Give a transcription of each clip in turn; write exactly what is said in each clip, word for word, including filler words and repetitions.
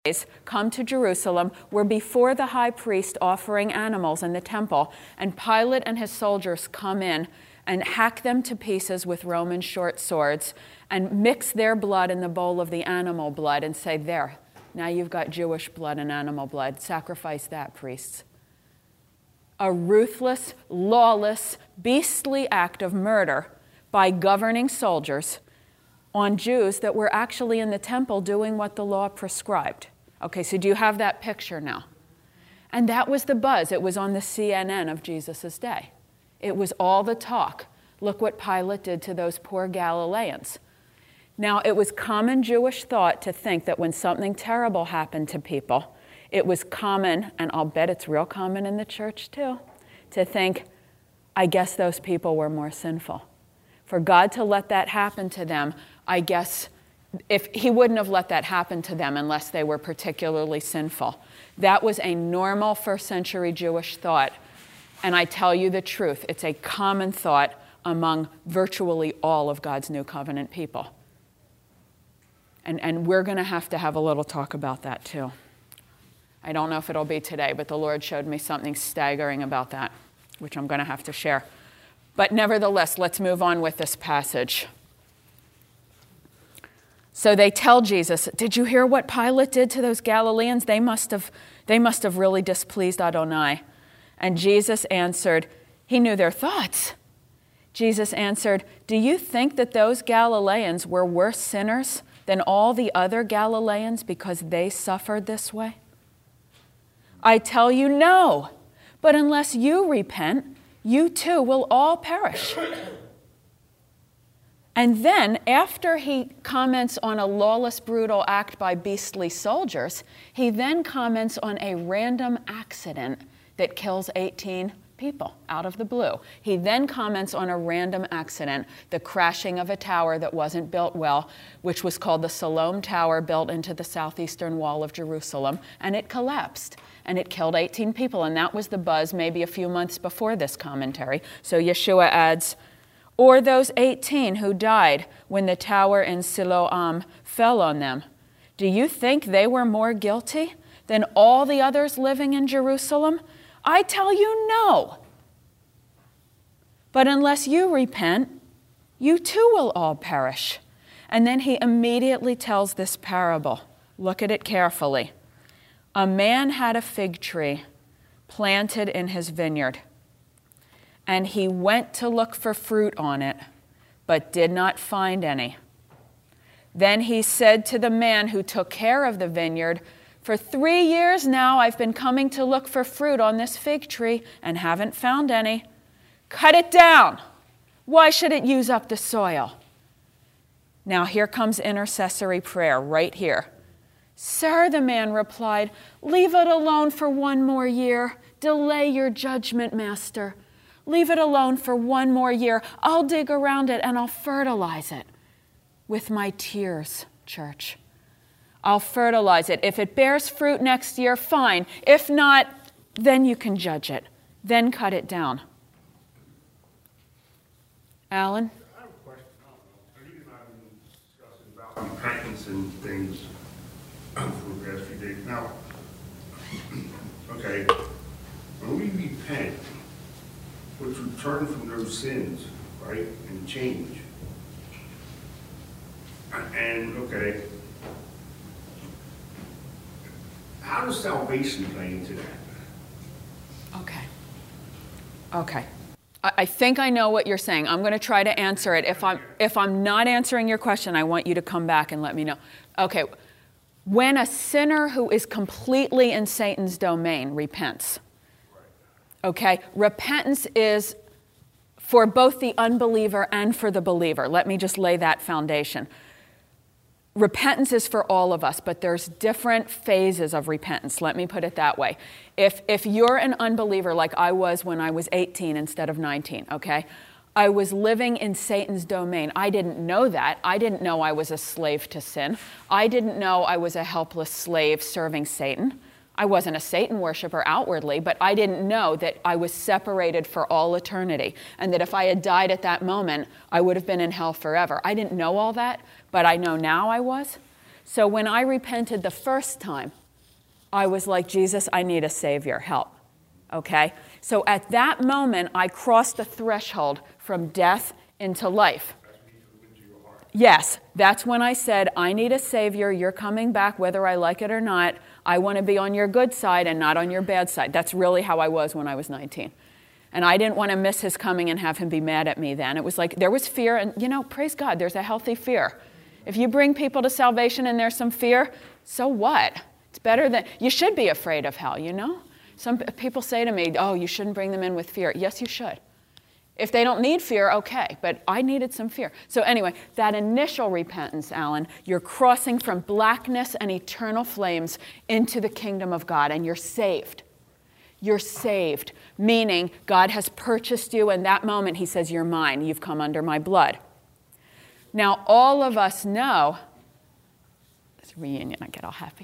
come to Jerusalem were before the high priest offering animals in the temple, and Pilate and his soldiers come in and hack them to pieces with Roman short swords and mix their blood in the bowl of the animal blood and say, there, now you've got Jewish blood and animal blood. Sacrifice that, priests. A ruthless, lawless, beastly act of murder by governing soldiers on Jews that were actually in the temple doing what the law prescribed. Okay, so do you have that picture now? And that was the buzz. It was on the C N N of Jesus' day. It was all the talk. Look what Pilate did to those poor Galileans. Now, it was common Jewish thought to think that when something terrible happened to people, it was common, and I'll bet it's real common in the church too, to think, I guess those people were more sinful. For God to let that happen to them, I guess if he wouldn't have let that happen to them unless they were particularly sinful. That was a normal first century Jewish thought. And I tell you the truth, it's a common thought among virtually all of God's New Covenant people. And, and we're going to have to have a little talk about that too. I don't know if it'll be today, but the Lord showed me something staggering about that, which I'm going to have to share. But nevertheless, let's move on with this passage. So they tell Jesus, did you hear what Pilate did to those Galileans? They must have, they must have really displeased Adonai. And Jesus answered, he knew their thoughts. Jesus answered, do you think that those Galileans were worse sinners than all the other Galileans because they suffered this way? I tell you, no. But unless you repent, you too will all perish. And then, after he comments on a lawless, brutal act by beastly soldiers, he then comments on a random accident that kills eighteen people out of the blue. He then comments on a random accident, the crashing of a tower that wasn't built well, which was called the Siloam Tower, built into the southeastern wall of Jerusalem, and it collapsed. And it killed eighteen people, and that was the buzz maybe a few months before this commentary. So Yeshua adds, or those eighteen who died when the tower in Siloam fell on them. Do you think they were more guilty than all the others living in Jerusalem? I tell you, no. But unless you repent, you too will all perish. And then he immediately tells this parable. Look at it carefully. A man had a fig tree planted in his vineyard, and he went to look for fruit on it, but did not find any. Then he said to the man who took care of the vineyard, for three years now I've been coming to look for fruit on this fig tree and haven't found any. Cut it down. Why should it use up the soil? Now here comes intercessory prayer right here. Sir, the man replied, leave it alone for one more year. Delay your judgment, master. Leave it alone for one more year. I'll dig around it and I'll fertilize it with my tears, church. I'll fertilize it. If it bears fruit next year, fine. If not, then you can judge it. Then cut it down. Alan? I have a question. I don't know. You and I have been discussing about repentance and things for the past few days. Now, okay, when we repent, which we turn from those sins, right, and change. And, okay, how does salvation play into that? Okay. Okay. I, I think I know what you're saying. I'm going to try to answer it. If I'm, if I'm not answering your question, I want you to come back and let me know. Okay. When a sinner who is completely in Satan's domain repents, okay, repentance is for both the unbeliever and for the believer. Let me just lay that foundation. Repentance is for all of us, but there's different phases of repentance. Let me put it that way. If if you're an unbeliever like I was when I was eighteen instead of nineteen, okay, I was living in Satan's domain. I didn't know that. I didn't know I was a slave to sin. I didn't know I was a helpless slave serving Satan. I wasn't a Satan worshiper outwardly, but I didn't know that I was separated for all eternity, and that if I had died at that moment, I would have been in hell forever. I didn't know all that, but I know now I was. So when I repented the first time, I was like, Jesus, I need a Savior, help. Okay? So at that moment, I crossed the threshold from death into life. Yes, that's when I said, I need a Savior, you're coming back whether I like it or not. I want to be on your good side and not on your bad side. That's really how I was when I was nineteen. And I didn't want to miss his coming and have him be mad at me then. It was like, there was fear, and you know, praise God, there's a healthy fear. If you bring people to salvation and there's some fear, so what? It's better than, you should be afraid of hell, you know? Some people say to me, oh, you shouldn't bring them in with fear. Yes, you should. If they don't need fear, okay, but I needed some fear. So anyway, that initial repentance, Alan, you're crossing from blackness and eternal flames into the kingdom of God, and you're saved. You're saved, meaning God has purchased you, and that moment he says, you're mine, you've come under my blood. Now, all of us know, this reunion, I get all happy.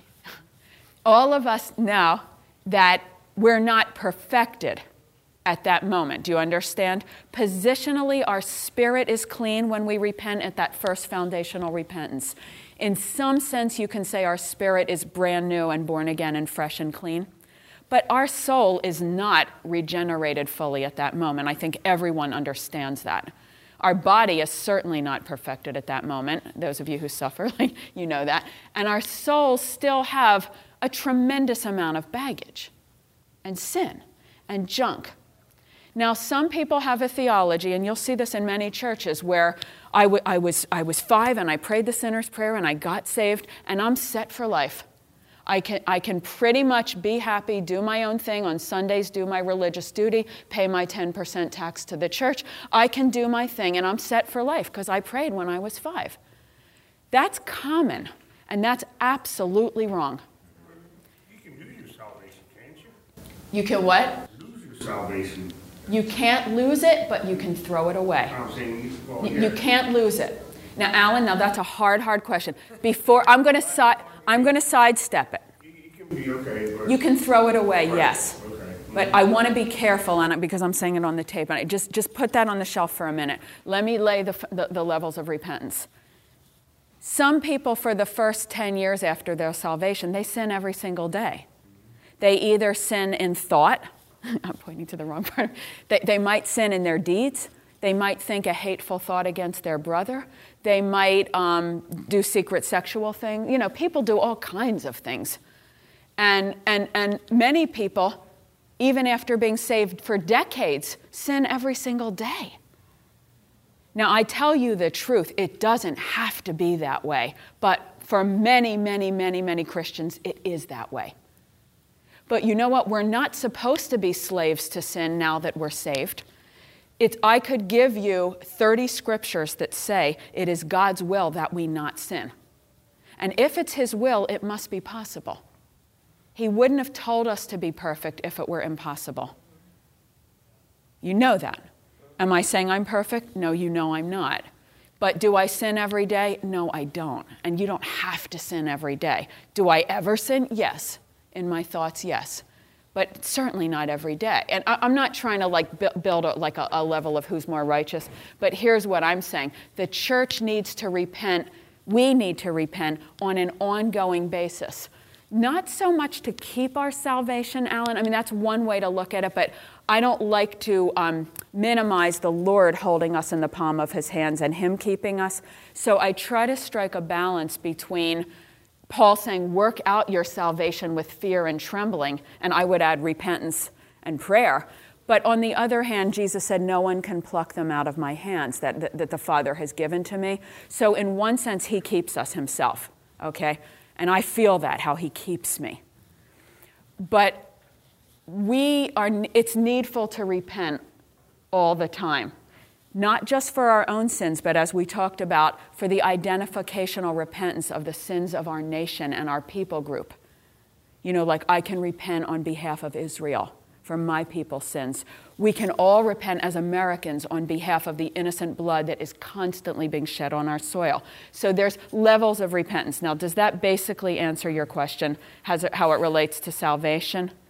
All of us know that we're not perfected at that moment. Do you understand? Positionally, our spirit is clean when we repent at that first foundational repentance. In some sense, you can say our spirit is brand new and born again and fresh and clean. But our soul is not regenerated fully at that moment. I think everyone understands that. Our body is certainly not perfected at that moment. Those of you who suffer, like, you know that. And our souls still have a tremendous amount of baggage and sin and junk. Now, some people have a theology, and you'll see this in many churches, where I, w- I, was, I was five and I prayed the sinner's prayer and I got saved and I'm set for life. I can, I can pretty much be happy, do my own thing on Sundays, do my religious duty, pay my ten percent tax to the church. I can do my thing and I'm set for life because I prayed when I was five. That's common, and that's absolutely wrong. You can lose your salvation, can't you? You can what? Lose your salvation. You can't lose it, but you can throw it away. I'm saying, well, You, yeah. you can't lose it. Now, Alan, now that's a hard, hard question. Before I'm going to si- I'm going to sidestep it. You, you can be okay, but You can throw it away, right. yes. Okay. But I want to be careful on it because I'm saying it on the tape. And I just just put that on the shelf for a minute. Let me lay the, the, the levels of repentance. Some people, for the first ten years after their salvation, they sin every single day. They either sin in thought. I'm pointing to the wrong part. They, they might sin in their deeds. They might think a hateful thought against their brother. They might um, do secret sexual things. You know, people do all kinds of things. And, and, and many people, even after being saved for decades, sin every single day. Now, I tell you the truth, it doesn't have to be that way. But for many, many, many, many Christians, it is that way. But you know what? We're not supposed to be slaves to sin now that we're saved. It's, I could give you thirty scriptures that say it is God's will that we not sin. And if it's his will, it must be possible. He wouldn't have told us to be perfect if it were impossible. You know that. Am I saying I'm perfect? No, you know I'm not. But do I sin every day? No, I don't. And you don't have to sin every day. Do I ever sin? Yes. In my thoughts, yes. But certainly not every day. And I, I'm not trying to like bu- build a, like a, a level of who's more righteous, but here's what I'm saying. The church needs to repent. We need to repent on an ongoing basis. Not so much to keep our salvation, Alan. I mean, that's one way to look at it, but I don't like to um, minimize the Lord holding us in the palm of his hands and him keeping us. So I try to strike a balance between Paul saying, work out your salvation with fear and trembling, and I would add repentance and prayer. But on the other hand, Jesus said, no one can pluck them out of my hands that, that, that the Father has given to me. So in one sense, he keeps us himself, okay? And I feel that, how he keeps me. But we are, it's needful to repent all the time. Not just for our own sins, but as we talked about, for the identificational repentance of the sins of our nation and our people group. You know, like I can repent on behalf of Israel for my people's sins. We can all repent as Americans on behalf of the innocent blood that is constantly being shed on our soil. So there's levels of repentance. Now, does that basically answer your question, how it relates to salvation?